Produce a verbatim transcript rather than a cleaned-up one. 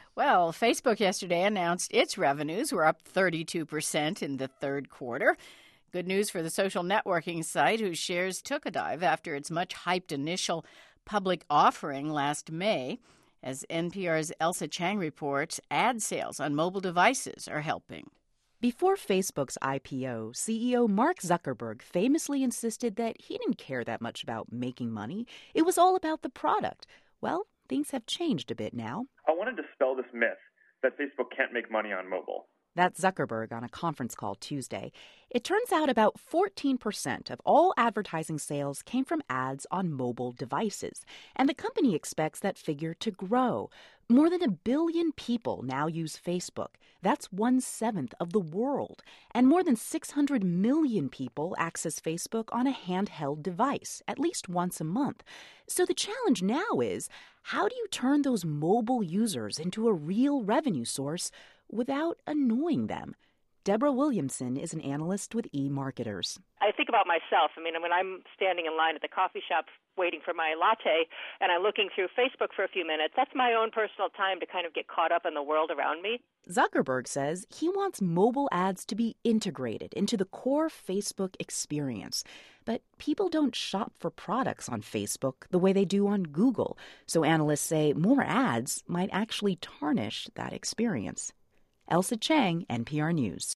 Well, Facebook yesterday announced its revenues were up thirty-two percent in the third quarter. Good news for the social networking site, whose shares took a dive after its much-hyped initial public offering last May. As N P R's Elsa Chang reports, ad sales on mobile devices are helping. Before Facebook's I P O, C E O Mark Zuckerberg famously insisted that he didn't care that much about making money. It was all about the product. Well, things have changed a bit now. I want to dispel this myth that Facebook can't make money on mobile. That's Zuckerberg on a conference call Tuesday. It turns out about fourteen percent of all advertising sales came from ads on mobile devices, and the company expects that figure to grow. More than a billion people now use Facebook. That's one-seventh of the world. And more than six hundred million people access Facebook on a handheld device, at least once a month. So the challenge now is, how do you turn those mobile users into a real revenue source without annoying them? Deborah Williamson is an analyst with eMarketers. I think about myself. I mean, when I'm standing in line at the coffee shop waiting for my latte and I'm looking through Facebook for a few minutes, that's my own personal time to kind of get caught up in the world around me. Zuckerberg says he wants mobile ads to be integrated into the core Facebook experience. But people don't shop for products on Facebook the way they do on Google. So analysts say more ads might actually tarnish that experience. Elsa Chang, N P R News.